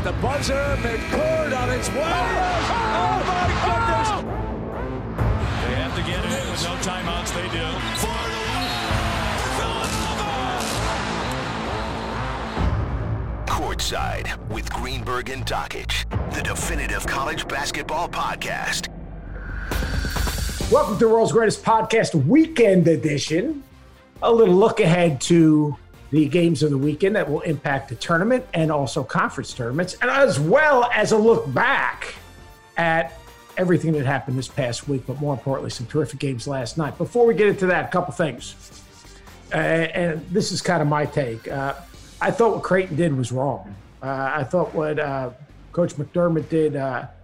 the buzzer. McCord on its way. Oh, my goodness. They have to get it in with no timeouts. They do. Courtside with Greenberg and Dockich, the definitive college basketball podcast. Welcome to the world's greatest podcast, weekend edition. A little look ahead to the games of the weekend that will impact the tournament and also conference tournaments, and as well as a look back at everything that happened this past week, but more importantly, some terrific games last night. Before we get into that, a couple things. And this is kind of my take. I thought what Creighton did was wrong. I thought what Coach McDermott did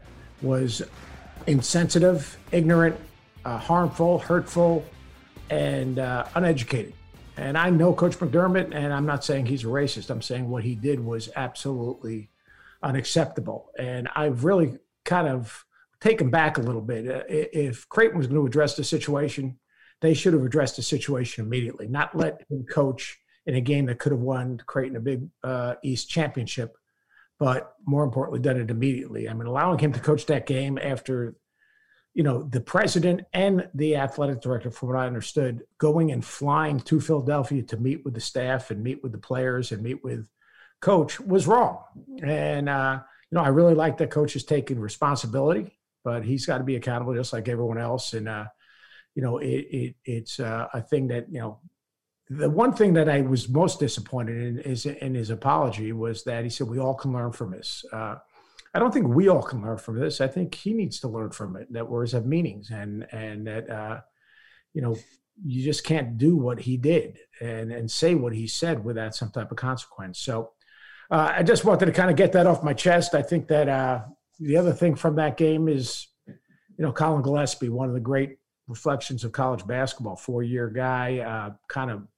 was insensitive, ignorant, harmful, hurtful, and uneducated. And I know Coach McDermott, and I'm not saying he's a racist. I'm saying what he did was absolutely unacceptable. And I've really kind of taken back a little bit. If Creighton was going to address the situation, they should have addressed the situation immediately, not let him coach in a game that could have won Creighton a Big East championship, but more importantly, done it immediately. I mean, allowing him to coach that game after, you know, the president and the athletic director, from what I understood, going and flying to Philadelphia to meet with the staff and meet with the players and meet with coach was wrong. And, you know, I really like that coach is taking responsibility, but he's got to be accountable just like everyone else. And, you know, it's a thing that, you know, the one thing that I was most disappointed in is in his apology was that he said we all can learn from this. I don't think we all can learn from this. I think he needs to learn from it, that words have meanings and that, you know, you just can't do what he did and say what he said without some type of consequence. So I just wanted to kind of get that off my chest. I think that the other thing from that game is, you know, Colin Gillespie, one of the great reflections of college basketball, 4-year guy, kind of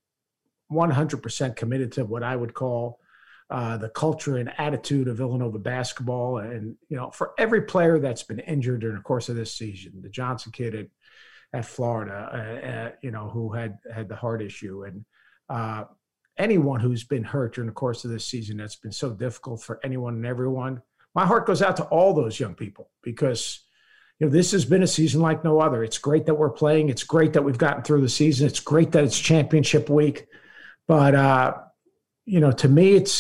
100% committed to what I would call the culture and attitude of Villanova basketball. And, you know, for every player that's been injured during the course of this season, the Johnson kid at Florida, you know, who had the heart issue, and anyone who's been hurt during the course of this season, that's been so difficult for anyone and everyone. My heart goes out to all those young people because, you know, this has been a season like no other. It's great that we're playing. It's great that we've gotten through the season. It's great that it's championship week. But, you know, to me, it's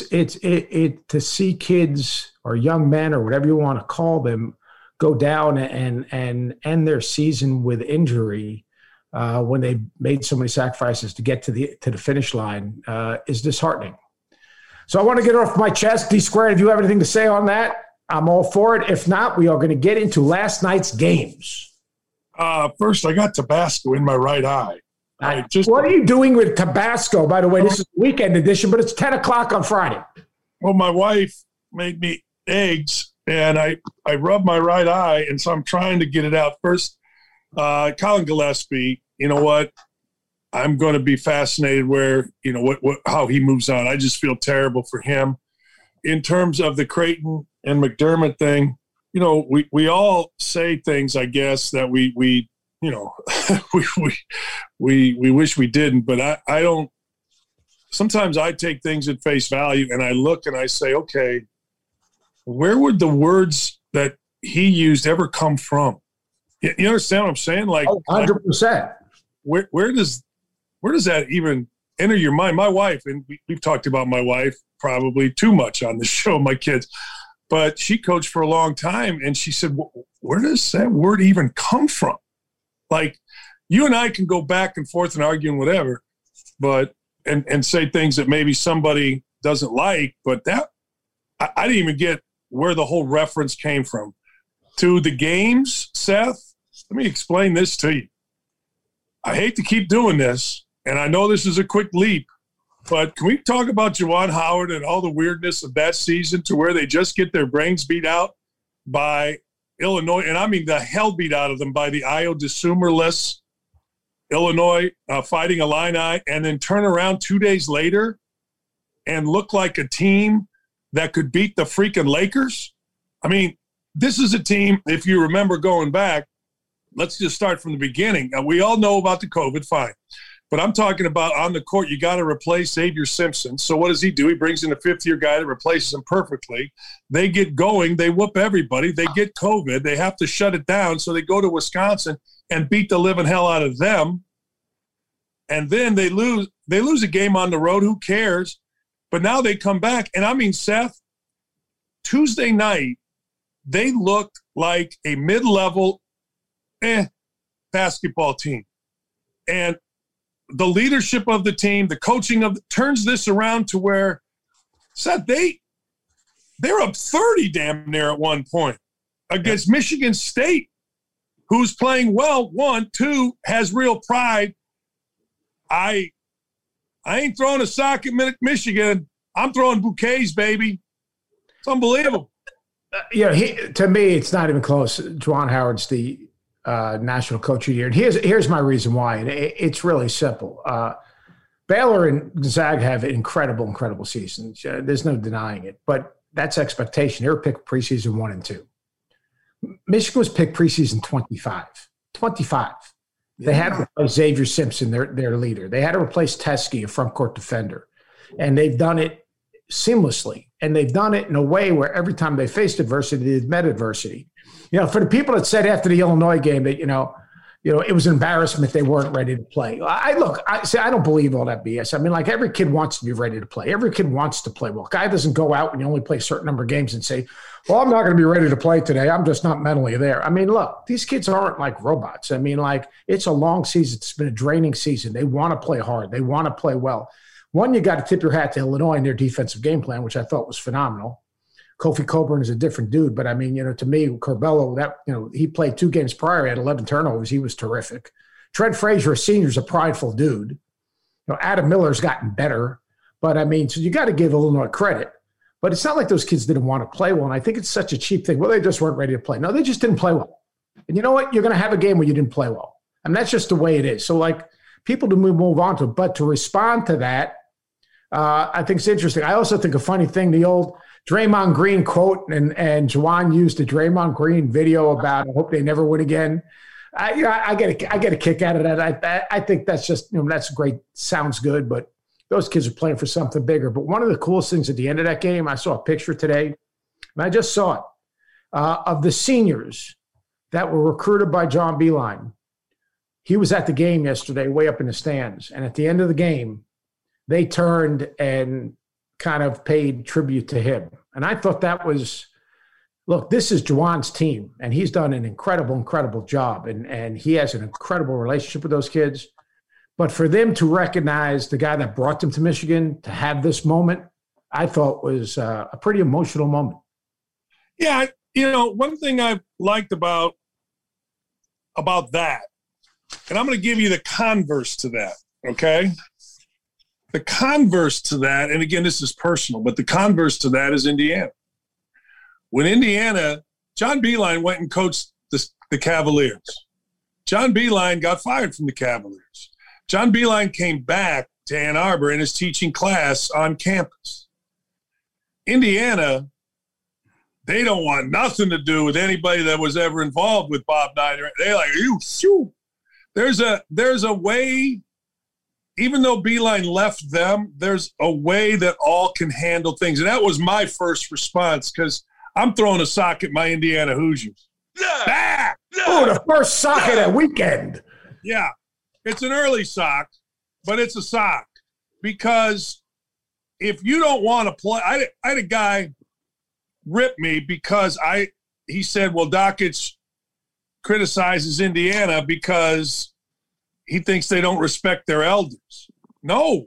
to see kids or young men or whatever you want to call them go down and end their season with injury when they made so many sacrifices to get to the finish line is disheartening. So I want to get it off my chest. D Squared, if you have anything to say on that, I'm all for it. If not, we are going to get into last night's games. First, I got Tabasco in my right eye. What are you doing with Tabasco? By the way, this is weekend edition, but it's 10 o'clock on Friday. Well, my wife made me eggs, and I rubbed my right eye, and so I'm trying to get it out. First, Colin Gillespie, you know what? I'm going to be fascinated where, you know, how he moves on. I just feel terrible for him. In terms of the Creighton and McDermott thing, you know, we all say things, I guess, that we you know, we wish we didn't, but I don't. Sometimes I take things at face value and I look and I say, okay, where would the words that he used ever come from? You understand what I'm saying? Like 100%. Where does that even enter your mind? My wife, and we've talked about my wife probably too much on the show, my kids, but she coached for a long time, and she said, where does that word even come from? Like, you and I can go back and forth and argue and whatever, but and say things that maybe somebody doesn't like, but that I didn't even get where the whole reference came from. To the games, Seth, let me explain this to you. I hate to keep doing this, and I know this is a quick leap, but can we talk about Juwan Howard and all the weirdness of that season to where they just get their brains beat out by Illinois, and I mean the hell beat out of them by the Io DeSumer-less Illinois Fighting Illini, and then turn around 2 days later and look like a team that could beat the freaking Lakers? I mean, this is a team, if you remember going back, let's just start from the beginning. We all know about the COVID, fine. But I'm talking about on the court, you got to replace Xavier Simpson. So what does he do? He brings in a fifth-year guy that replaces him perfectly. They get going. They whoop everybody. They get COVID. They have to shut it down. So they go to Wisconsin and beat the living hell out of them. And then they lose a game on the road. Who cares? But now they come back. And I mean, Seth, Tuesday night, they looked like a mid-level basketball team. And the leadership of the team, the coaching turns this around to where, Seth, they're up 30 damn near at one point against Michigan State, who's playing well. 1, 2, has real pride. I ain't throwing a sock at Michigan. I'm throwing bouquets, baby. It's unbelievable. To me, it's not even close. Juwan Howard's the national coach of the year. And here's my reason why. And it's really simple. Baylor and Gonzaga have incredible seasons. There's no denying it. But that's expectation. They were picked preseason 1 and 2. Michigan was picked preseason 25. 25. They had to replace Xavier Simpson, their leader. They had to replace Teskey, a front court defender. And they've done it seamlessly. And they've done it in a way where every time they faced adversity, they've met adversity. For the people that said after the Illinois game that, it was an embarrassment they weren't ready to play. I don't believe all that BS. I mean, like, every kid wants to be ready to play. Every kid wants to play well. Guy doesn't go out when you only play a certain number of games and say, well, I'm not going to be ready to play today. I'm just not mentally there. I mean, look, these kids aren't like robots. I mean, like, it's a long season. It's been a draining season. They want to play hard. They want to play well. One, you got to tip your hat to Illinois and their defensive game plan, which I thought was phenomenal. Kofi Coburn is a different dude, but I mean, to me, Curbelo, he played 2 games prior, he had 11 turnovers. He was terrific. Trent Frazier, a senior, is a prideful dude. Adam Miller's gotten better, but I mean, so you got to give Illinois credit. But it's not like those kids didn't want to play well, and I think it's such a cheap thing. Well, they just weren't ready to play. No, they just didn't play well. And you know what? You're going to have a game where you didn't play well. I mean, that's just the way it is. So, like, people to move on to it, but to respond to that, I think it's interesting. I also think a funny thing, the old Draymond Green quote, and Juwan used the Draymond Green video about, I hope they never win again. I get a kick out of that. I think that's just, that's great. Sounds good, but those kids are playing for something bigger. But one of the coolest things at the end of that game, I saw a picture today, and I just saw it, of the seniors that were recruited by John Beilein. He was at the game yesterday, way up in the stands. And at the end of the game, they turned and kind of paid tribute to him. And I thought that was, look, this is Juwan's team, and he's done an incredible job. And he has an incredible relationship with those kids. But for them to recognize the guy that brought them to Michigan, to have this moment, I thought was a pretty emotional moment. Yeah, one thing I've liked about that, and I'm going to give you the converse to that, okay? The converse to that, and again, this is personal, but the converse to that is Indiana. When Indiana, John Beilein went and coached the Cavaliers. John Beilein got fired from the Cavaliers. John Beilein came back to Ann Arbor and is teaching class on campus. Indiana, they don't want nothing to do with anybody that was ever involved with Bob Knight. They're like, you shoot. There's a way. Even though Beilein left them, there's a way that all can handle things. And that was my first response, because I'm throwing a sock at my Indiana Hoosiers. Yeah. Oh, the first sock of that weekend. Yeah. It's an early sock, but it's a sock. Because if you don't want to play, I had a guy rip me because he said, well, Dakich criticizes Indiana because he thinks they don't respect their elders. No.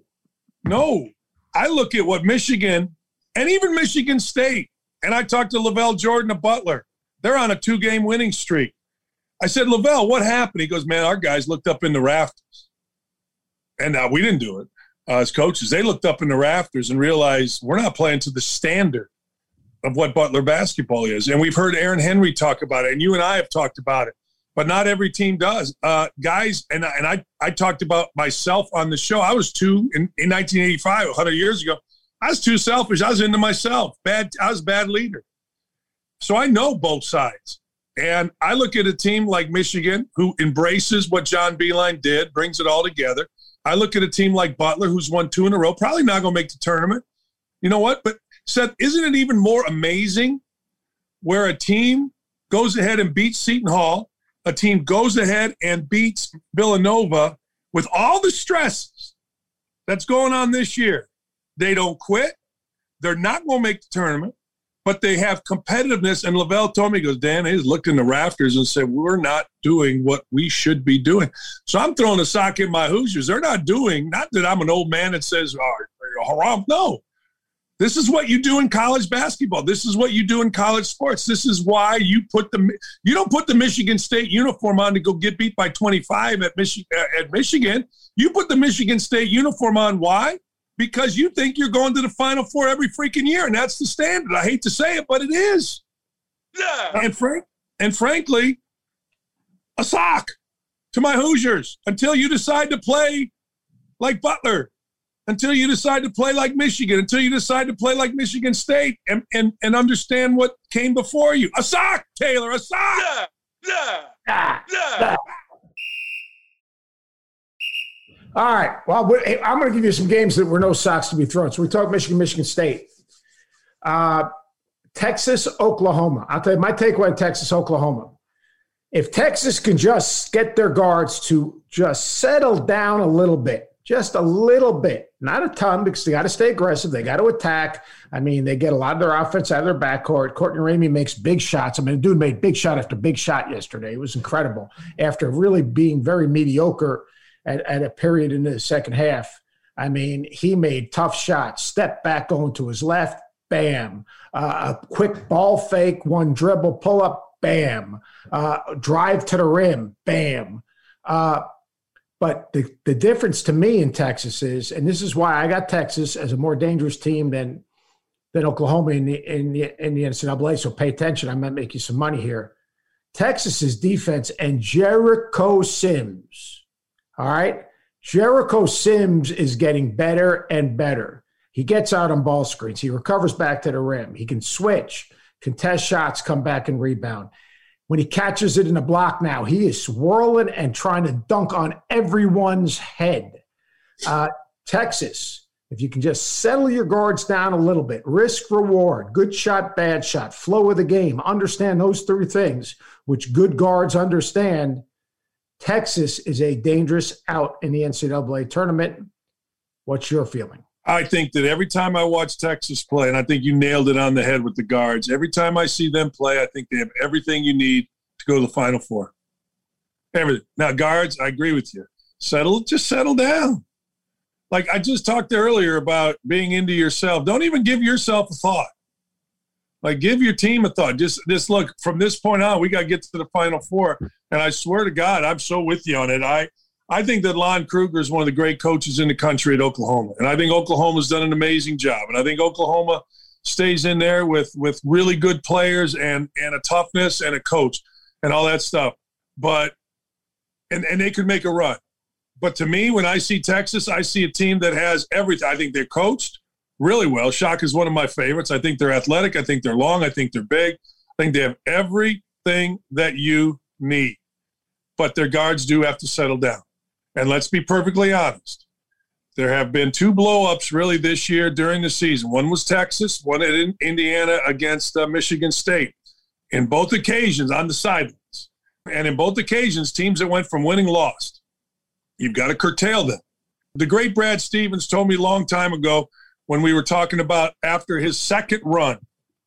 I look at what Michigan and even Michigan State, and I talked to Lavelle Jordan of Butler. They're on a 2-game winning streak. I said, Lavelle, what happened? He goes, man, our guys looked up in the rafters. And we didn't do it as coaches. They looked up in the rafters and realized we're not playing to the standard of what Butler basketball is. And we've heard Aaron Henry talk about it, and you and I have talked about it. But not every team does. Guys, and I talked about myself on the show. I was in 1985, 100 years ago. I was too selfish. I was into myself. I was a bad leader. So I know both sides. And I look at a team like Michigan, who embraces what John Beilein did, brings it all together. I look at a team like Butler, who's won 2 in a row, probably not going to make the tournament. You know what? But Seth, isn't it even more amazing where a team goes ahead and beats Seton Hall, a team goes ahead and beats Villanova with all the stresses that's going on this year? They don't quit. They're not going to make the tournament, but they have competitiveness. And Lavelle told me, he goes, Dan, he's looked in the rafters and said, we're not doing what we should be doing. So I'm throwing a sock in my Hoosiers. They're not doing, not that I'm an old man that says, oh, haram. No. This is what you do in college basketball. This is what you do in college sports. This is why you don't put the Michigan State uniform on to go get beat by 25 at Michigan. You put the Michigan State uniform on. Why? Because you think you're going to the Final Four every freaking year, and that's the standard. I hate to say it, but it is. Yeah. And frankly, a sock to my Hoosiers until you decide to play like Butler, until you decide to play like Michigan, until you decide to play like Michigan State and understand what came before you. A sock, Taylor, a sock. Yeah. All right. Well, I'm going to give you some games that were no socks to be thrown. So we talk Michigan State. Texas, Oklahoma. I'll tell you my takeaway on Texas, Oklahoma. If Texas can just get their guards to just settle down a little bit, just a little bit, not a ton, because they got to stay aggressive. They got to attack. I mean, they get a lot of their offense out of their backcourt. Courtney Ramey makes big shots. I mean, the dude made big shot after big shot yesterday. It was incredible after really being very mediocre at a period in the second half. I mean, he made tough shots, step back going to his left, bam. A quick ball fake, one dribble, pull up, bam. Drive to the rim, bam. But the difference to me in Texas is, and this is why I got Texas as a more dangerous team than Oklahoma in the NCAA, so pay attention. I might make you some money here. Texas's defense and Jericho Sims. All right. Jericho Sims is getting better and better. He gets out on ball screens. He recovers back to the rim. He can switch, contest shots, come back and rebound. When he catches it in the block now, he is swirling and trying to dunk on everyone's head. Texas, if you can just settle your guards down a little bit, risk, reward, good shot, bad shot, flow of the game, understand those 3 things, which good guards understand, Texas is a dangerous out in the NCAA tournament. What's your feeling? I think that every time I watch Texas play, and I think you nailed it on the head with the guards, every time I see them play, I think they have everything you need to go to the Final Four. Everything. Now, guards, I agree with you. Just settle down. Like I just talked earlier about being into yourself. Don't even give yourself a thought. Like, give your team a thought. Just look, from this point on, we got to get to the Final Four. And I swear to God, I'm so with you on it. I think that Lon Kruger is one of the great coaches in the country at Oklahoma. And I think Oklahoma's done an amazing job. And I think Oklahoma stays in there with really good players and a toughness and a coach and all that stuff. But and they could make a run. But to me, when I see Texas, I see a team that has everything. I think they're coached really well. Shock is one of my favorites. I think they're athletic. I think they're long. I think they're big. I think they have everything that you need. But their guards do have to settle down. And let's be perfectly honest. There have been 2 blow-ups really this year during the season. One was Texas, one in Indiana against Michigan State. In both occasions, on the sidelines. And in both occasions, teams that went from winning lost. You've got to curtail them. The great Brad Stevens told me a long time ago when we were talking about after his second run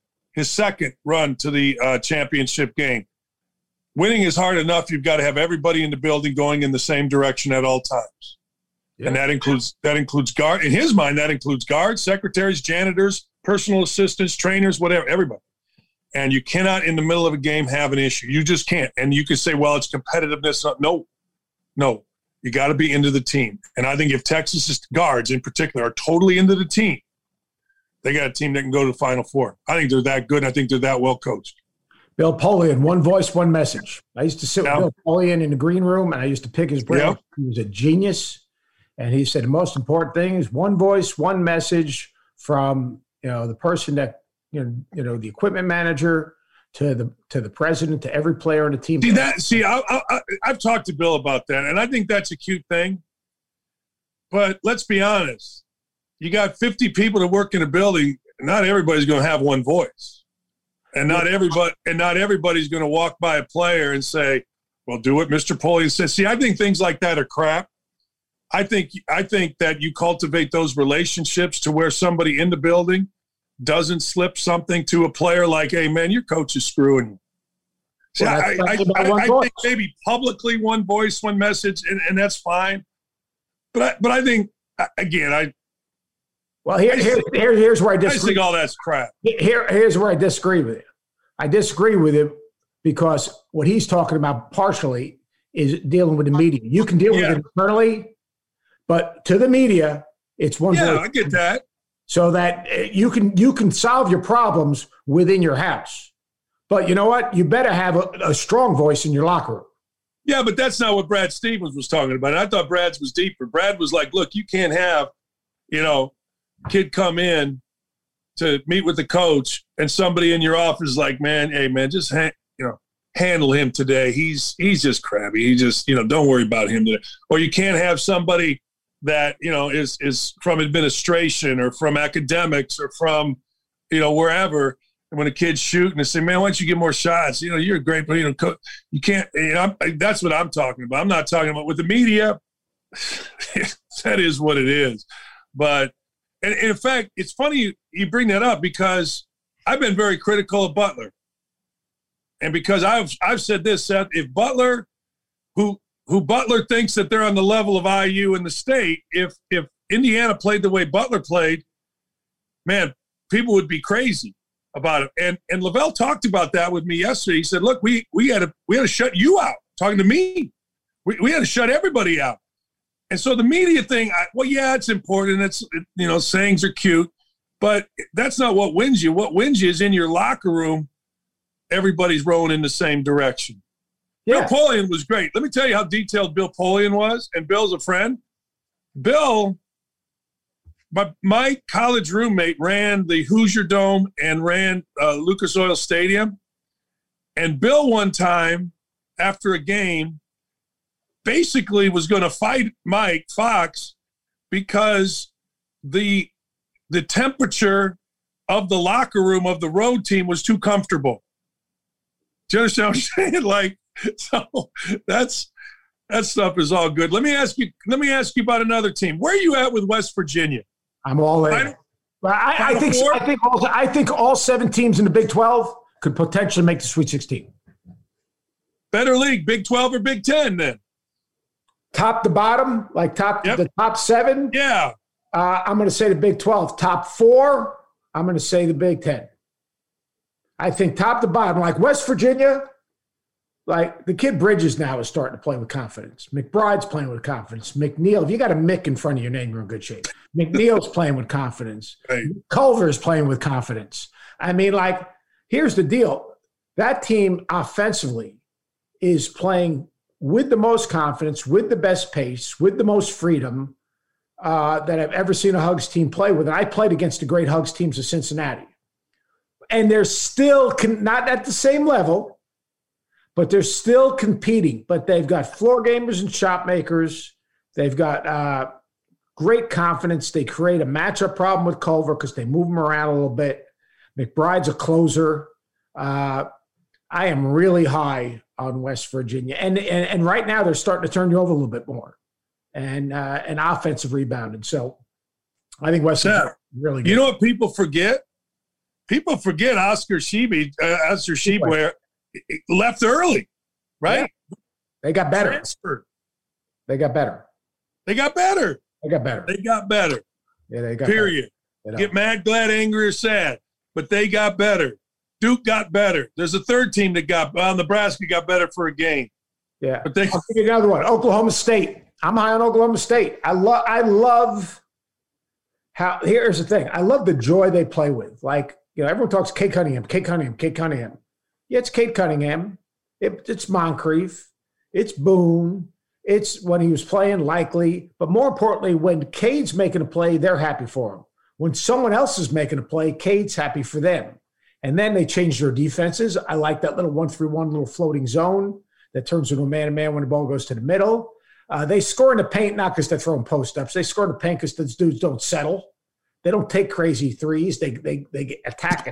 to the championship game. Winning is hard enough. You've got to have everybody in the building going in the same direction at all times. Yeah. And that includes guard. In his mind, that includes guards, secretaries, janitors, personal assistants, trainers, whatever, everybody. And you cannot, in the middle of a game, have an issue. You just can't. And you can say, well, it's competitiveness. No. You got to be into the team. And I think if Texas's guards in particular are totally into the team, they got a team that can go to the Final Four. I think they're that good. I think they're that well coached. Bill Polian, one voice, one message. I used to sit with Bill Polian in the green room, and I used to pick his brain. Yep. He was a genius. And he said the most important thing is one voice, one message from the person that the equipment manager to the president to every player on the team. I've talked to Bill about that, and I think that's a cute thing. But let's be honest. You got 50 people that work in a building. Not everybody's going to have one voice. And not everybody's going to walk by a player and say, well, do what Mr. Polian says. See, I think things like that are crap. I think that you cultivate those relationships to where somebody in the building doesn't slip something to a player like, hey, man, your coach is screwing you. See, well, I think maybe publicly one voice, one message, and that's fine. But I think, again, here's where I disagree. I think all that's crap. Here's where I disagree with you. I disagree with him because what he's talking about partially is dealing with the media. You can deal with it internally, but to the media, it's one. Yeah, I get that. So that you can solve your problems within your house. But you know what? You better have a strong voice in your locker room. Yeah, but that's not what Brad Stevens was talking about. I thought Brad's was deeper. Brad was like, look, you can't have, kid come in to meet with the coach and somebody in your office is like, man, hey, man, just handle him today. He's just crabby. He just, don't worry about him today. Or you can't have somebody that, is from administration or from academics or from, wherever. And when a kid's shooting, they say, man, why don't you get more shots? You're a great player. You can't, that's what I'm talking about. I'm not talking about with the media. That is what it is. But, and in fact, it's funny you bring that up because I've been very critical of Butler. And because I've said this, Seth, if Butler, who Butler thinks that they're on the level of IU in the state, if Indiana played the way Butler played, man, people would be crazy about it. And Lavelle talked about that with me yesterday. He said, look, we had to shut you out, talking to me. We had to shut everybody out. And so the media thing, it's important. It's, sayings are cute, but that's not what wins you. What wins you is in your locker room, everybody's rowing in the same direction. Yeah. Bill Polian was great. Let me tell you how detailed Bill Polian was, and Bill's a friend. Bill, my college roommate ran the Hoosier Dome and ran Lucas Oil Stadium. And Bill one time, after a game, basically was going to fight Mike Fox because the temperature of the locker room of the road team was too comfortable. Do you understand what I'm saying? Like, so that stuff is all good. Let me ask you about another team. Where are you at with West Virginia? I'm all in. I think all 7 teams in the Big 12 could potentially make the Sweet 16. Better league, Big 12 or Big 10 then? Top to bottom, like the top 7? Yeah. I'm going to say the Big 12. Top 4, I'm going to say the Big 10. I think top to bottom, like West Virginia, like the kid Bridges now is starting to play with confidence. McBride's playing with confidence. McNeil, if you got a Mick in front of your name, you're in good shape. McNeil's playing with confidence. Right. Culver's playing with confidence. I mean, like, here's the deal. That team offensively is playing with the most confidence, with the best pace, with the most freedom that I've ever seen a Hugs team play with. And I played against the great Hugs teams of Cincinnati. And they're still not at the same level, but they're still competing. But they've got floor gamers and shot makers. They've got great confidence. They create a matchup problem with Culver because they move him around a little bit. McBride's a closer. I am really high on West Virginia. And right now they're starting to turn you over a little bit more and offensive rebounding. So I think West Virginia is really good. You know what people forget? People forget Oscar Tshiebwe left early, right? Yeah. They got better. Transferred. They got better. They got better. They got better. They got better. Yeah, they got period. Better. Get mad, glad, angry, or sad. But they got better. Duke got better. There's a third team that Nebraska got better for a game. Yeah. But I'll give you another one. Oklahoma State. I'm high on Oklahoma State. I love how – here's the thing. I love the joy they play with. Like, everyone talks Kate Cunningham. Yeah, it's Kate Cunningham. It's Moncrief. It's Boone. It's when he was playing Likely. But more importantly, when Cade's making a play, they're happy for him. When someone else is making a play, Cade's happy for them. And then they change their defenses. I like that little 1-3-1 little floating zone that turns into a man-to-man when the ball goes to the middle. They score in the paint, not because they're throwing post-ups. They score in the paint because those dudes don't settle. They don't take crazy threes. They attack.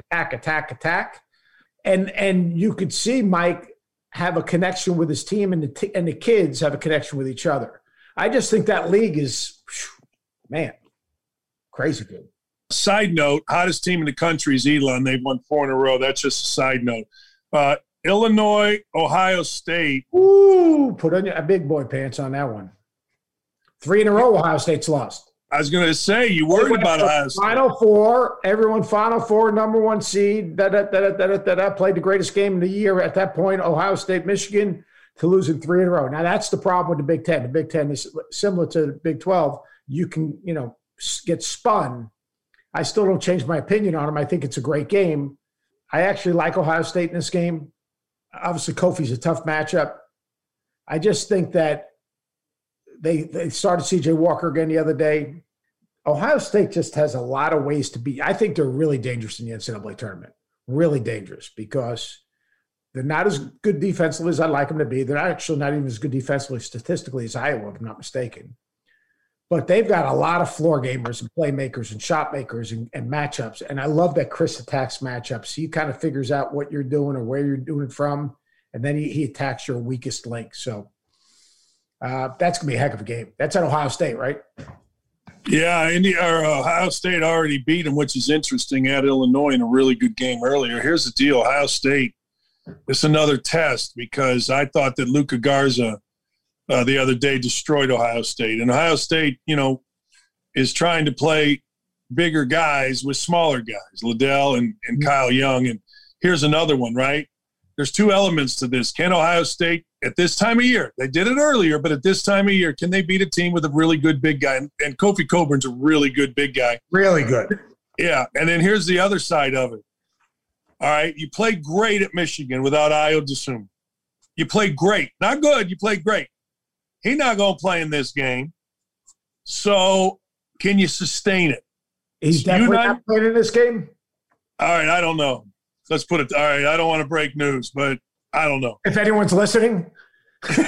And you could see Mike have a connection with his team, and the kids have a connection with each other. I just think that league is, man, crazy good. Side note, hottest team in the country is Elon. They've won 4 in a row. That's just a side note. Illinois, Ohio State. Ooh, put on your big boy pants on that one. 3 in a row Ohio State's lost. I was going to say, you worried about Ohio State. Final Four, everyone Final Four, number 1 seed, played the greatest game of the year at that point, Ohio State, Michigan, to losing 3 in a row. Now, that's the problem with the Big Ten. The Big Ten is similar to the Big 12. You can, get spun. I still don't change my opinion on them. I think it's a great game. I actually like Ohio State in this game. Obviously, Kofi's a tough matchup. I just think that they started C.J. Walker again the other day. Ohio State just has a lot of ways to beat. I think they're really dangerous in the NCAA tournament. Really dangerous because they're not as good defensively as I'd like them to be. They're actually not even as good defensively statistically as Iowa, if I'm not mistaken. But they've got a lot of floor gamers and playmakers and shot makers and matchups. And I love that Chris attacks matchups. He kind of figures out what you're doing or where you're doing it from, and then he attacks your weakest link. So that's going to be a heck of a game. That's at Ohio State, right? Yeah, Ohio State already beat them, which is interesting, at Illinois in a really good game earlier. Here's the deal. Ohio State, it's another test because I thought that Luka Garza the other day destroyed Ohio State. And Ohio State, is trying to play bigger guys with smaller guys, Liddell and Kyle Young. And here's another one, right? There's 2 elements to this. Can Ohio State, at this time of year, they did it earlier, but at this time of year, can they beat a team with a really good big guy? And Kofi Coburn's a really good big guy. Really good. Yeah, and then here's the other side of it. All right, you played great at Michigan without Ayo Dosunmu. You played great. Not good, you played great. He's not going to play in this game. So can you sustain it? He's definitely not playing in this game? All right, I don't know. Let's put it – all right, I don't want to break news, but I don't know. If anyone's listening. All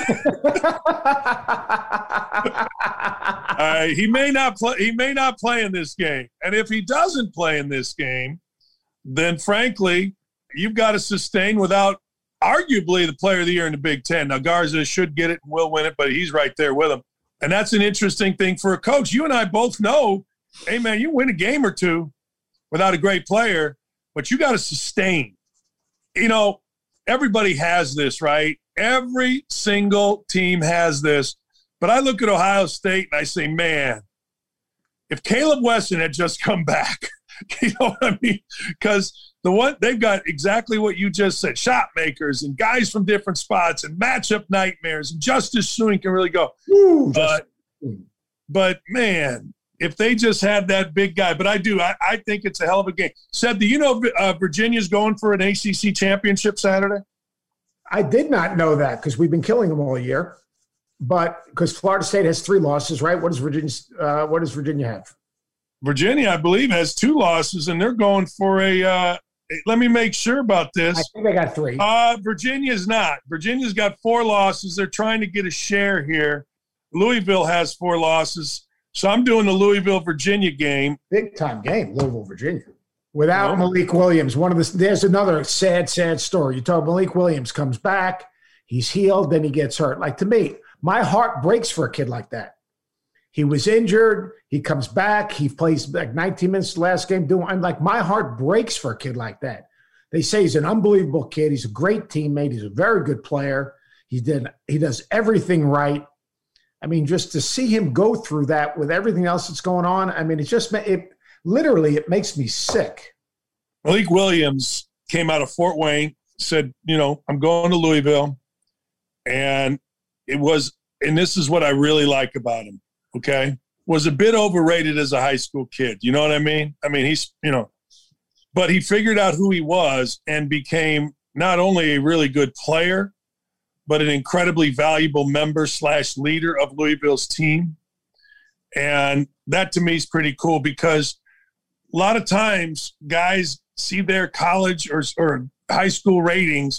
right, he may not play in this game. And if he doesn't play in this game, then frankly, you've got to sustain without – arguably the player of the year in the Big Ten. Now, Garza should get it and will win it, but he's right there with him. And that's an interesting thing for a coach. You and I both know, hey, man, you win a game or two without a great player, but you got to sustain. Everybody has this, right? Every single team has this. But I look at Ohio State and I say, man, if Caleb Wesson had just come back, you know what I mean? Because they've got exactly what you just said, shot makers and guys from different spots and matchup nightmares. And Justice Sueing can really go. But man, if they just had that big guy, but I think it's a hell of a game. Seth, do you know Virginia's going for an ACC championship Saturday? I did not know that because we've been killing them all year. But because Florida State has 3 losses, right? What does Virginia have? Virginia, I believe, has 2 losses, and they're going for a let me make sure about this. I think they got 3. Virginia's not. Virginia's got 4 losses. They're trying to get a share here. Louisville has 4 losses. So I'm doing the Louisville-Virginia game. Big-time game, Louisville-Virginia. Without Malik Williams. There's another sad story. You talk Malik Williams comes back, he's healed, then he gets hurt. Like, to me, my heart breaks for a kid like that. He was injured. He comes back. He plays like 19 minutes the last game. I'm like, my heart breaks for a kid like that. They say he's an unbelievable kid. He's a great teammate. He's a very good player. He does everything right. I mean, just to see him go through that with everything else that's going on, I mean, it makes me sick. Malik Williams came out of Fort Wayne, said, I'm going to Louisville. And this is what I really like about him. Okay, was a bit overrated as a high school kid. You know what I mean? I mean, he's, but he figured out who he was and became not only a really good player, but an incredibly valuable member / leader of Louisville's team. And that to me is pretty cool because a lot of times guys see their college or high school ratings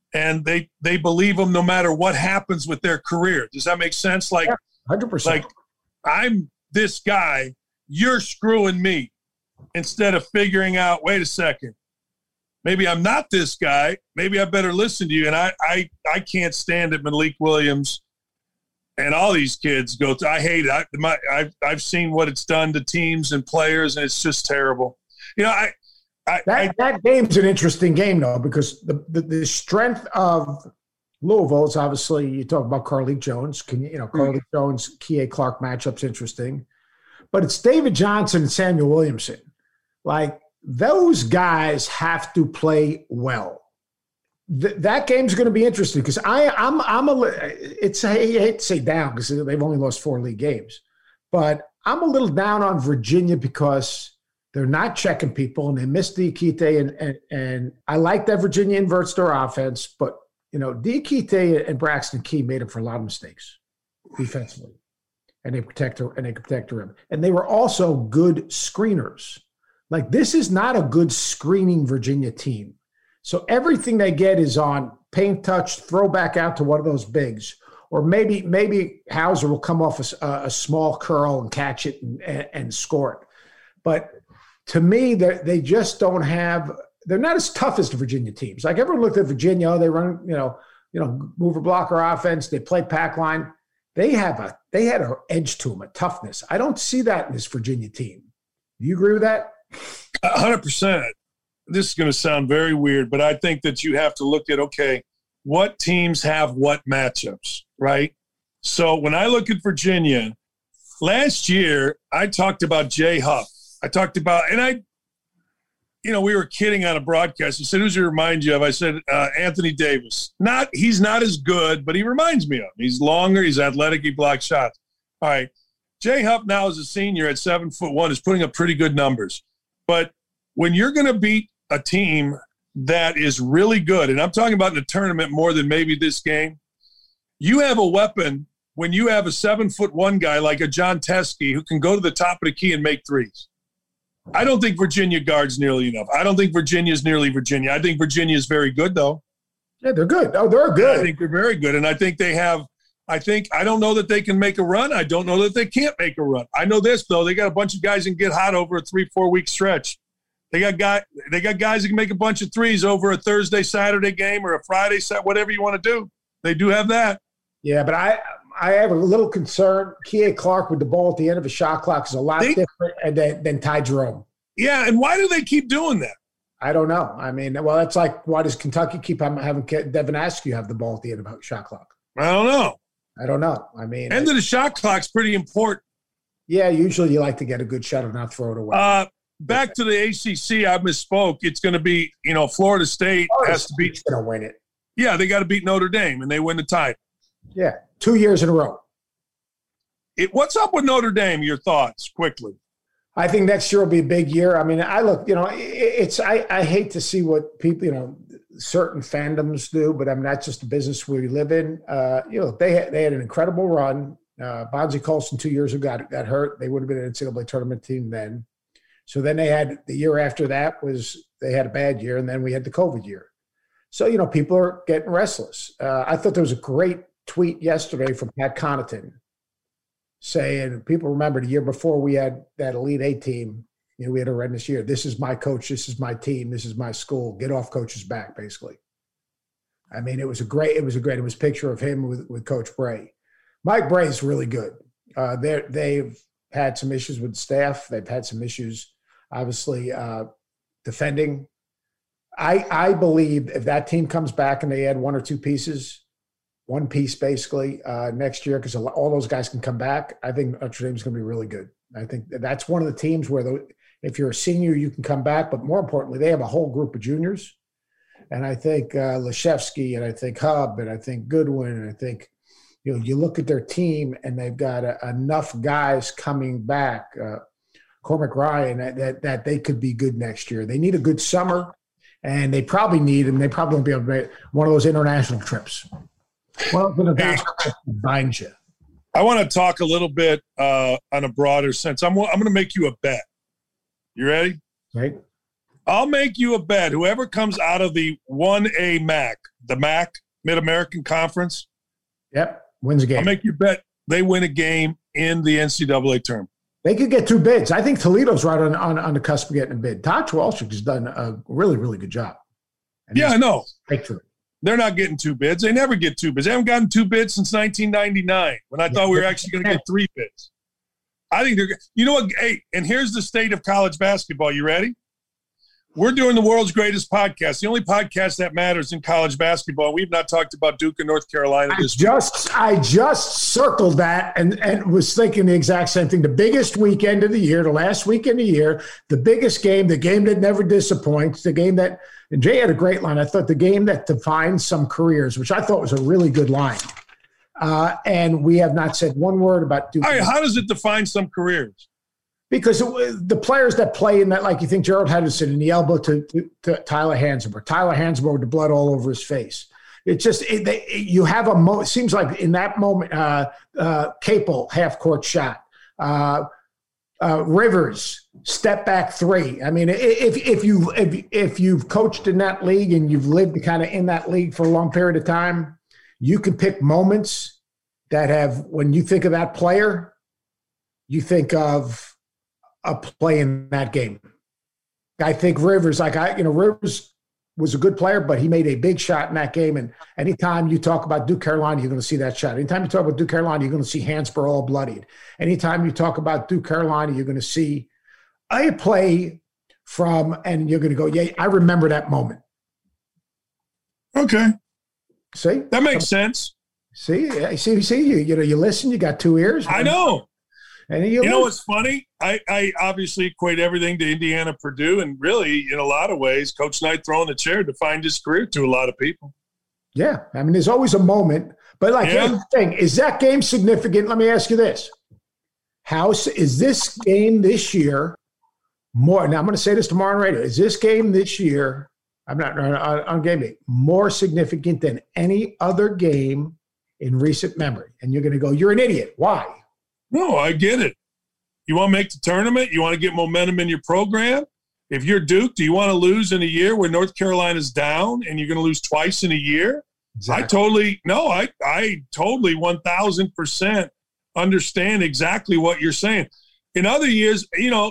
and they believe them no matter what happens with their career. Does that make sense? Like, 100%. Like, I'm this guy, you're screwing me, instead of figuring out, wait a second, maybe I'm not this guy. Maybe I better listen to you. And I can't stand it. Malik Williams and all these kids go through. I hate it. I've seen what it's done to teams and players, and it's just terrible. You know, that game's an interesting game, though, because the strength of Louisville is obviously, you talk about Carlik Jones. Carlik Jones, Kihei Clark matchup's interesting. But it's David Johnson and Samuel Williamson. Like, those guys have to play well. That game's going to be interesting because I hate to say down because they've only lost 4 league games, but I'm a little down on Virginia because they're not checking people and they missed Diakite and I like that Virginia inverts their offense, but Diakite and Braxton Key made up for a lot of mistakes defensively, and they protect the rim, and they were also good screeners. Like, this is not a good screening Virginia team. So everything they get is on paint touch, throw back out to one of those bigs. Or maybe Hauser will come off a small curl and catch it and score it. But to me, they just don't have – they're not as tough as the Virginia teams. Like, everyone looked at Virginia, they run, mover blocker offense, they play pack line. They had an edge to them, a toughness. I don't see that in this Virginia team. Do you agree with that? 100%. This is going to sound very weird, but I think that you have to look at, okay, what teams have what matchups, right? So when I look at Virginia, last year I talked about Jay Huff. We were kidding on a broadcast. He said, who's he remind you of? I said, Anthony Davis. He's not as good, but he reminds me of him. He's longer, he's athletic, he blocks shots. All right. Jay Huff now as a senior at 7'1" is putting up pretty good numbers. But when you're going to beat a team that is really good, and I'm talking about in the tournament more than maybe this game, you have a weapon when you have a 7'1" guy like a John Teske who can go to the top of the key and make threes. I don't think Virginia guards nearly enough. I don't think Virginia is nearly Virginia. I think Virginia is very good, though. Yeah, they're good. Oh, they're good. I think they're very good, and I think they have – I don't know that they can make a run. I don't know that they can't make a run. I know this, though. They got a bunch of guys that can get hot over a 3-4 week stretch. They got guys that can make a bunch of threes over a Thursday, Saturday game or a Friday set, whatever you want to do. They do have that. Yeah, but I have a little concern. Kihei Clark with the ball at the end of a shot clock is a lot different than Ty Jerome. Yeah, and why do they keep doing that? I don't know. I mean, well, that's like, why does Kentucky keep having Devin Askew have the ball at the end of a shot clock? I don't know. I mean, end of the shot clock's pretty important. Yeah, usually you like to get a good shot and not throw it away. Back to the ACC, I misspoke. It's going to be, Florida State has to beat. Going to win it. Yeah, they got to beat Notre Dame, and they win the title. Yeah, 2 years in a row. What's up with Notre Dame? Your thoughts, quickly. I think next year will be a big year. I mean, I hate to see what people, certain fandoms do, but I mean, that's just the business we live in. They had an incredible run. Bonzie Colson 2 years ago got hurt. They would have been an NCAA tournament team then. So then they had the year after that they had a bad year, and then we had the COVID year. So, people are getting restless. I thought there was a great tweet yesterday from Pat Connaughton saying, people remember the year before we had that Elite Eight team, we had a horrendous year. This is my coach. This is my team. This is my school. Get off coach's back, basically. I mean, it was a picture of him with Coach Bray. Mike Bray's really good. They've had some issues with staff. They've had some issues, obviously, defending. I believe if that team comes back and they add one piece basically next year, because all those guys can come back, I think Notre Dame's going to be really good. I think that's one of the teams where if you're a senior, you can come back. But more importantly, they have a whole group of juniors. And I think Leshevsky, and I think Hubb, and I think Goodwin, and I think you look at their team and they've got enough guys coming back, Cormac Ryan, that they could be good next year. They need a good summer, and they probably won't be able to make one of those international trips. Well, behind you. I want to talk a little bit on a broader sense. I'm going to make you a bet. You ready? Right. I'll make you a bet. Whoever comes out of the 1A MAC, the MAC, Mid-American Conference. Yep, wins a game. I'll make you bet they win a game in the NCAA tournament. They could get 2 bids. I think Toledo's right on the cusp of getting a bid. Todd Walshik has done a really, really good job. Yeah, I know. Breakthrough. They're not getting 2 bids. They never get 2 bids. They haven't gotten 2 bids since 1999 when I thought we were actually going to get 3 bids. I think they're – you know what? Hey, and here's the state of college basketball. You ready? We're doing the world's greatest podcast, the only podcast that matters in college basketball. We've not talked about Duke and North Carolina this week. I just circled that and was thinking the exact same thing. The biggest weekend of the year, the last weekend of the year, the biggest game, the game that never disappoints, the game that – and Jay had a great line. I thought the game that defines some careers, which I thought was a really good line. And we have not said one word about Duke. All right, how does it define some careers? Because the players that play in that, like you think Gerald Henderson in the elbow to Tyler Hansbrough with the blood all over his face. It's just you have a moment. It seems like in that moment, Capel half court shot, Rivers step back 3. I mean, if you've coached in that league and you've lived kind of in that league for a long period of time, you can pick moments that have, when you think of that player, you think of a play in that game. I think Rivers, Rivers was a good player, but he made a big shot in that game. And anytime you talk about Duke Carolina, you're going to see that shot. Anytime you talk about Duke Carolina, you're going to see Hansbrough all bloodied. Anytime you talk about Duke Carolina, you're going to see a play from, and you're going to go, yeah, I remember that moment. Okay. See? That makes sense. See, you listen, you got 2 ears. I know. And you know what's funny? I obviously equate everything to Indiana, Purdue, and really, in a lot of ways, Coach Knight throwing the chair defined his career to a lot of people. Yeah, I mean, there's always a moment. But, here's the thing. Is that game significant? Let me ask you this. How is this game this year more – now, I'm going to say this tomorrow on radio. Is this game this year – I'm not on game day – more significant than any other game in recent memory? And you're going to go, you're an idiot. Why? No, I get it. You want to make the tournament? You want to get momentum in your program? If you're Duke, do you want to lose in a year where North Carolina's down and you're going to lose twice in a year? Exactly. I totally 1,000% understand exactly what you're saying. In other years,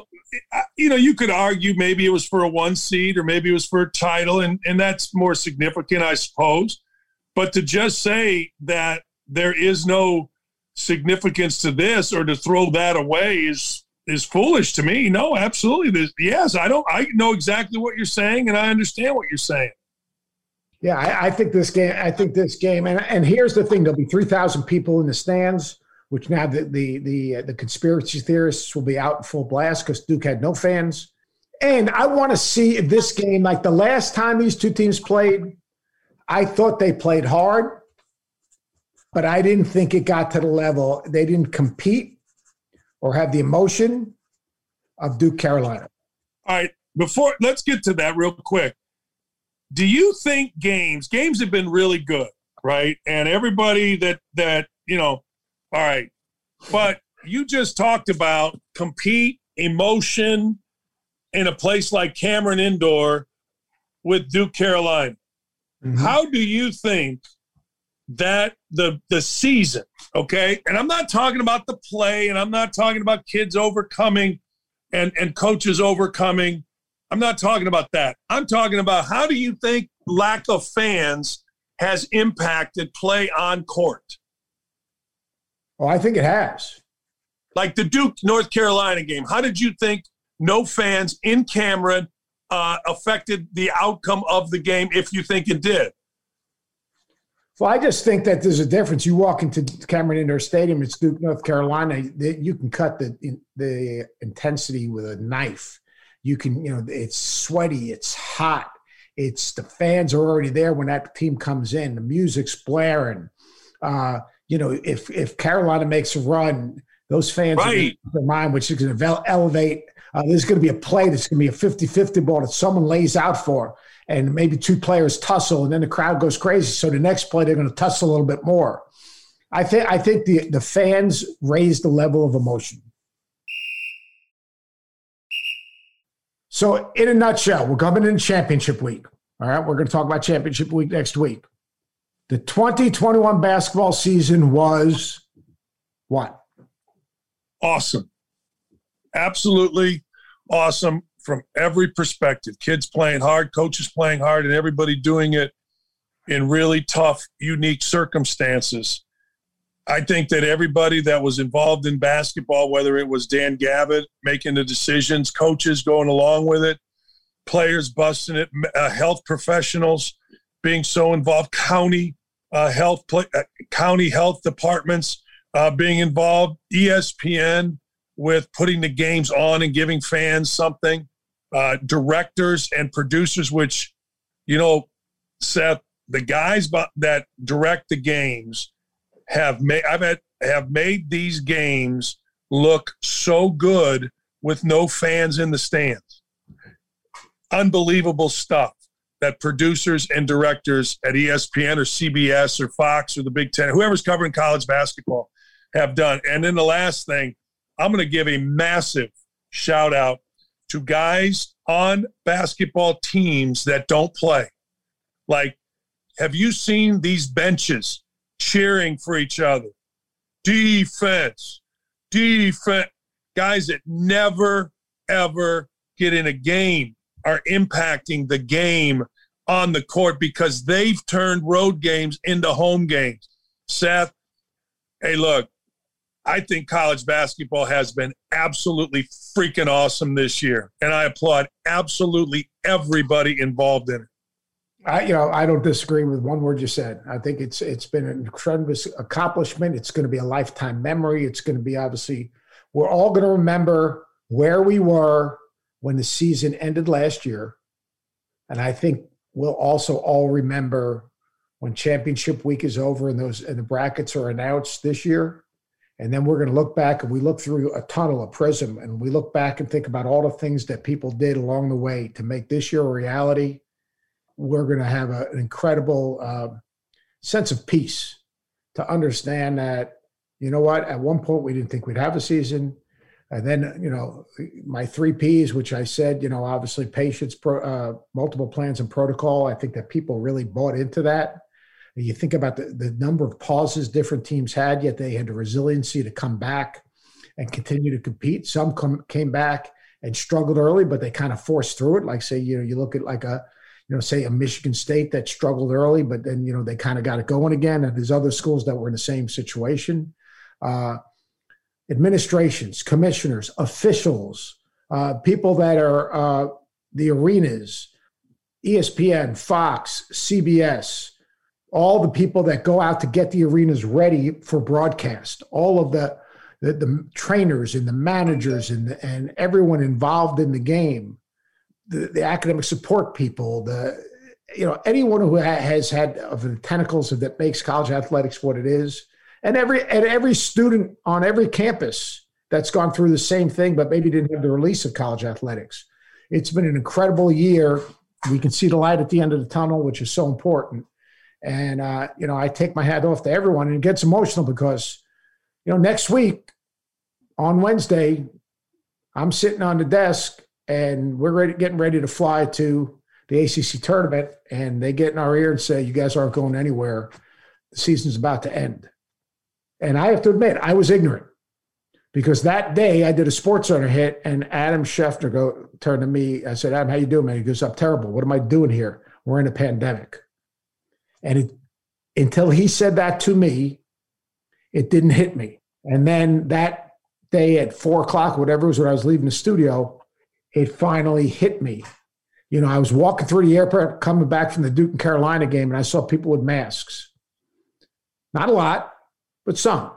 you could argue maybe it was for a 1 seed or maybe it was for a title, and that's more significant, I suppose. But to just say that there is no significance to this or to throw that away is foolish to me. No, absolutely. I know exactly what you're saying and I understand what you're saying. Yeah, I think this game, and here's the thing, there'll be 3,000 people in the stands, which now the conspiracy theorists will be out in full blast because Duke had no fans. And I want to see if this game, like the last time these 2 teams played, I thought they played hard. But I didn't think it got to the level. They didn't compete or have the emotion of Duke Carolina. All right, let's get to that real quick. Do you think games have been really good, right? And everybody that all right. But you just talked about compete, emotion in a place like Cameron Indoor with Duke Carolina. Mm-hmm. How do you think that the season, okay? And I'm not talking about the play, and I'm not talking about kids overcoming and coaches overcoming. I'm not talking about that. I'm talking about how do you think lack of fans has impacted play on court? Well, I think it has. Like the Duke North Carolina game, how did you think no fans in Cameron affected the outcome of the game, if you think it did? Well, I just think that there's a difference. You walk into Cameron Indoor Stadium, it's Duke, North Carolina. You can cut the intensity with a knife. You can, it's sweaty, it's hot. It's the fans are already there when that team comes in. The music's blaring. If Carolina makes a run, those fans are going to their mind, which is going to elevate. There's going to be a play that's going to be a 50-50 ball that someone lays out for. And maybe 2 players tussle, and then the crowd goes crazy. So the next play, they're going to tussle a little bit more. I think the fans raise the level of emotion. So in a nutshell, we're coming in championship week. All right, we're going to talk about championship week next week. The 2021 basketball season was what? Awesome. Absolutely awesome from every perspective. Kids playing hard, coaches playing hard, and everybody doing it in really tough, unique circumstances. I think that everybody that was involved in basketball, whether it was Dan Gavitt making the decisions, coaches going along with it, players busting it, health professionals being so involved, county health departments being involved, ESPN with putting the games on and giving fans something, directors and producers, which, Seth, the guys that direct the games have made these games look so good with no fans in the stands. Unbelievable stuff that producers and directors at ESPN or CBS or Fox or the Big Ten, whoever's covering college basketball, have done. And then the last thing, I'm going to give a massive shout out to guys on basketball teams that don't play. Like, have you seen these benches cheering for each other? Defense. Guys that never, ever get in a game are impacting the game on the court because they've turned road games into home games. Seth, hey, look, I think college basketball has been absolutely freaking awesome this year, and I applaud absolutely everybody involved in it. I don't disagree with one word you said. I think it's been an incredible accomplishment. It's going to be a lifetime memory. It's going to be, obviously, we're all going to remember where we were when the season ended last year. And I think we'll also all remember when championship week is over and the brackets are announced this year. And then we're going to look back, and we look through a tunnel, a prism, and we look back and think about all the things that people did along the way to make this year a reality. We're going to have an incredible sense of peace to understand that, you know what, at one point we didn't think we'd have a season. And then, my 3 Ps, which I said, obviously patience, multiple plans and protocol. I think that people really bought into that. And you think about the number of pauses different teams had, yet they had the resiliency to come back and continue to compete. Some came back and struggled early, but they kind of forced through it. Like, say, you look at like say a Michigan State that struggled early, but then, they kind of got it going again. And there's other schools that were in the same situation. Administrations, commissioners, officials, people that are the arenas, ESPN, Fox, CBS, all the people that go out to get the arenas ready for broadcast, all of the trainers and the managers and everyone involved in the game, the academic support people, anyone who has had of the tentacles that makes college athletics what it is, and every student on every campus that's gone through the same thing, but maybe didn't have the release of college athletics. It's been an incredible year. We can see the light at the end of the tunnel, which is so important. And, I take my hat off to everyone, and it gets emotional because, next week on Wednesday, I'm sitting on the desk and we're getting ready to fly to the ACC tournament, and they get in our ear and say, you guys aren't going anywhere. The season's about to end. And I have to admit, I was ignorant because that day I did a SportsCenter hit, and Adam Schefter turned to me. I said, Adam, how you doing, man? He goes, I'm terrible. What am I doing here? We're in a pandemic. And until he said that to me, it didn't hit me. And then that day at 4:00, whatever it was when I was leaving the studio, it finally hit me. I was walking through the airport coming back from the Duke and Carolina game, and I saw people with masks. Not a lot, but some.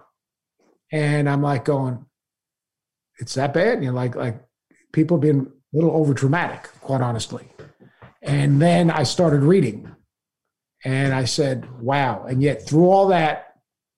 And I'm like going, it's that bad? Like people being a little over dramatic, quite honestly. And then I started reading. And I said, wow. And yet through all that,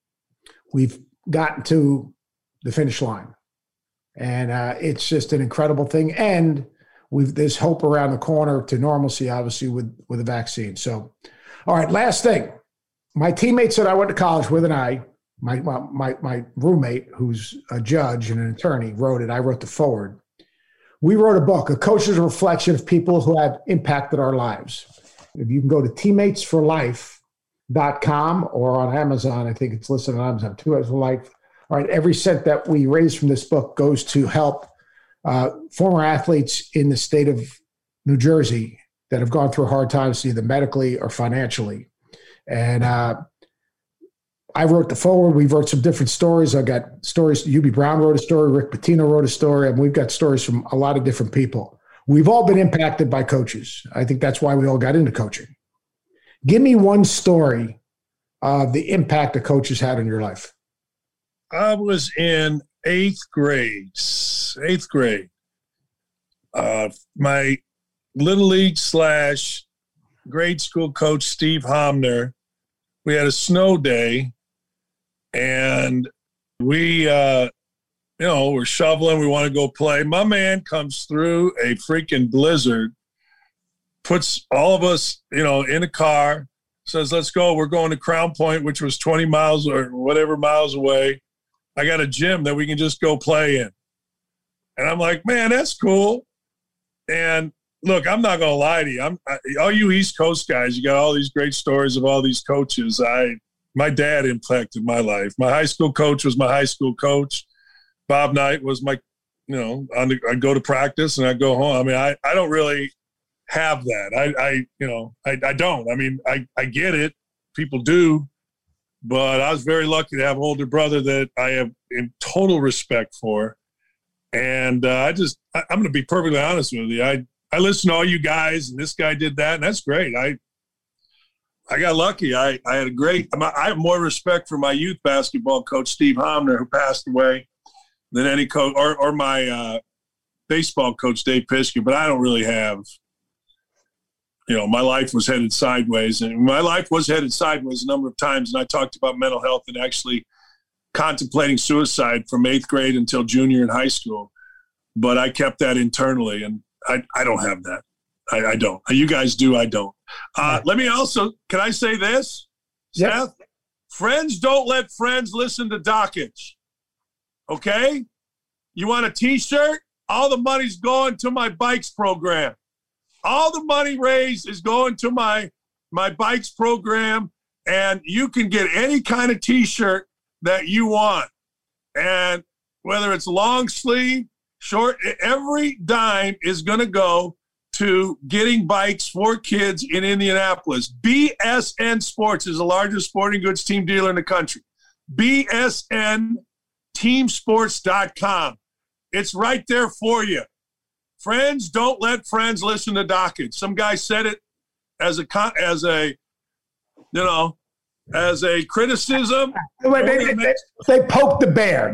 we've gotten to the finish line. And it's just an incredible thing. And there's hope around the corner to normalcy, obviously, with the vaccine. So, all right, last thing. My teammates that I went to college with and my roommate, who's a judge and an attorney, wrote it. I wrote the forward. we wrote a book, A Coach's Reflection of People Who Have Impacted Our Lives. If you can go to teammatesforlife.com or on Amazon, I think it's listed on Amazon, Teammates for Life. All right, every cent that we raise from this book goes to help former athletes in the state of New Jersey that have gone through hard times, either medically or financially. And I wrote the foreword. We wrote some different stories. I got stories. Hubie Brown wrote a story. Rick Pitino wrote a story. And we've got stories from a lot of different people. We've all been impacted by coaches. I think that's why we all got into coaching. Give me one story of the impact a coach has had on your life. I was in eighth grade. My Little League / grade school coach, Steve Homner, we had a snow day, and we, we're shoveling. We want to go play. My man comes through a freaking blizzard, puts all of us, in a car, says, let's go. We're going to Crown Point, which was 20 miles or whatever miles away. I got a gym that we can just go play in. And I'm like, man, that's cool. And look, I'm not going to lie to you. All you East Coast guys, you got all these great stories of all these coaches. My dad impacted my life. My high school coach was my high school coach. Bob Knight was my, I'd go to practice and I'd go home. I mean, I don't really have that. I don't. I mean, I get it. People do. But I was very lucky to have an older brother that I have in total respect for. And I'm going to be perfectly honest with you. I listen to all you guys, and this guy did that, and that's great. I got lucky. I had a great – I have more respect for my youth basketball coach, Steve Homner, who passed away, than any coach – or my baseball coach, Dave Pischke. But I don't really have – my life was headed sideways. And my life was headed sideways a number of times, and I talked about mental health and actually contemplating suicide from 8th grade until junior in high school. But I kept that internally, and I don't have that. I don't. You guys do. I don't. Let me also, can I say this, Seth? Yep. Friends don't let friends listen to Dakich. Okay? You want a T-shirt? All the money's going to my bikes program. All the money raised is going to my bikes program, and you can get any kind of T-shirt that you want. And whether it's long sleeve, short, every dime is going to go to getting bikes for kids in Indianapolis. BSN Sports is the largest sporting goods team dealer in the country. BSNteamsports.com. It's right there for you. Friends don't let friends listen to Dakich. Some guy said it as a criticism. They poked the bear.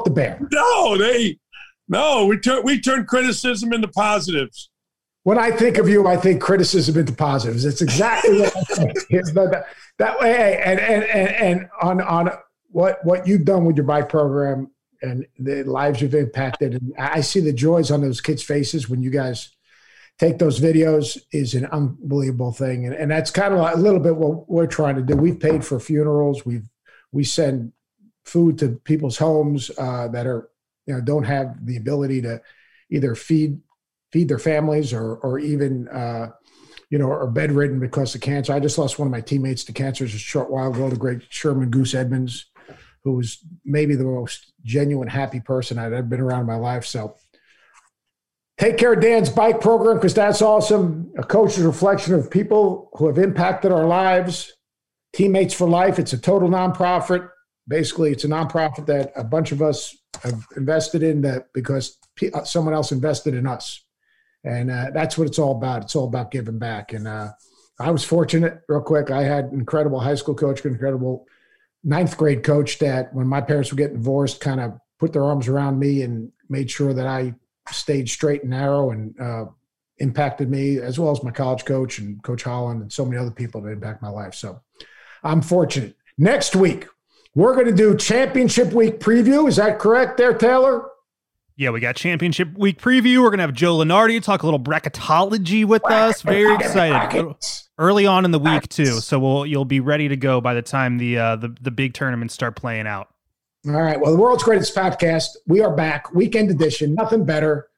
We turn criticism into positives. When I think of you, I think criticism into positives. It's exactly what I think. That way, and on what you've done with your bike program and the lives you've impacted. And I see the joys on those kids' faces when you guys take those videos is an unbelievable thing. And that's kind of a little bit what we're trying to do. We've paid for funerals. We send food to people's homes that are, don't have the ability to either feed their families or even, are bedridden because of cancer. I just lost one of my teammates to cancer just a short while ago, the great Sherman Goose Edmonds, who was maybe the most genuine, happy person I'd ever been around in my life. So take care of Dan's bike program, because that's awesome. A coach's reflection of people who have impacted our lives. Teammates for Life. It's a total nonprofit. Basically, it's a nonprofit that a bunch of us have invested in that because someone else invested in us. And that's what it's all about. It's all about giving back. And I was fortunate, real quick. I had an incredible high school coach, incredible 9th grade coach that when my parents were getting divorced, kind of put their arms around me and made sure that I stayed straight and narrow, and impacted me, as well as my college coach and Coach Holland and so many other people that impact my life. So I'm fortunate. Next week, we're going to do Championship Week preview. Is that correct there, Taylor? Yeah, we got Championship Week preview. We're going to have Joe Lunardi talk a little bracketology with us. Very excited. Early on in the week, too. So you'll be ready to go by the time the big tournaments start playing out. All right. Well, the World's Greatest Podcast. We are back. Weekend edition. Nothing better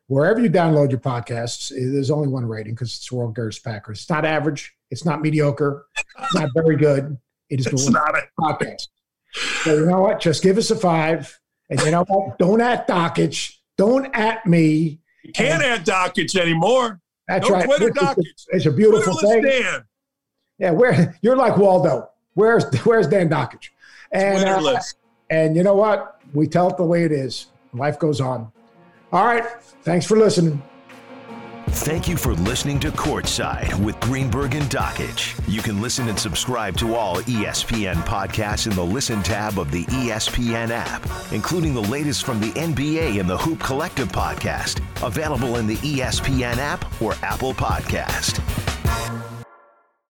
Wherever you download your podcasts, there's only one rating because it's World Girls Packers. It's not average. It's not mediocre. It's not very good. It is the not a podcast. So you know what? Just give us a 5. And you know what? Don't at Dockich. Don't at me. You can't add Dockich anymore. That's no right. Twitter Dockich. It's a beautiful thing. Dan. Yeah, you're like Waldo. Where's Dan Dockich? And and you know what? We tell it the way it is. Life goes on. All right. Thanks for listening. Thank you for listening to Courtside with Greenberg and Dockich. You can listen and subscribe to all ESPN podcasts in the Listen tab of the ESPN app, including the latest from the NBA and the Hoop Collective podcast, available in the ESPN app or Apple Podcast.